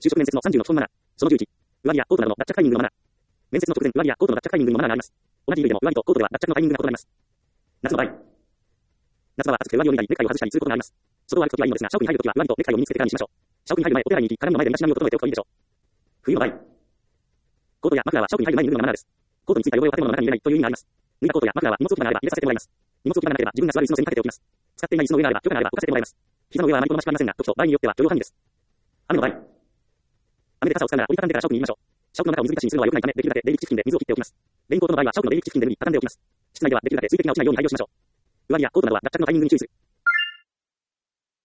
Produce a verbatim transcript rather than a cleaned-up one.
就職面接のさんじゅうの基本マナー。そのじゅういち。上着やコートなどの脱着タイミングのマナー。面接の直前、上着やコートの脱着タイミングにもマナーがあります。同じ衣類でも上着とコートでは脱着のタイミングが異なります。夏の場合。夏場は暑くて上着を脱いだり、ネクタイを外したりすることがあります。外を歩くときはいいのですが、社屋に入るときは上着とネクタイを身につけてからにしましょう。社屋に入る前、お手洗いに行き、鏡の前で身だしなみを整えておくといいでしょう。冬の場合。コートやマフラーは社屋に入る前に脱ぐのがマナーです。コートについた汚れを建物の中に入れないという意味があります。脱いだコートやマフラーは荷物置き場があれば入れさせてもらいます。荷物置き場がなければ自分が座る椅子の背にかけておきます。使っていない椅子の上があれば許可があれば置かせてもらいます。膝の上はあまり好ましくありませんが、時と場合によっては許容範囲です。雨の場合。雨で傘を使うなら折りたたんでから社屋に入れましょう。社屋の中を水浸しにするのは良くないため、できるだけ出入り口付近で水を切っておきます。レインコートの場合は社屋の出入り口付近で脱ぎ畳んでおきます。室内ではできるだけ水滴が落ちないように配慮しましょう。上着やコートなどは脱着のタイミングに注意する。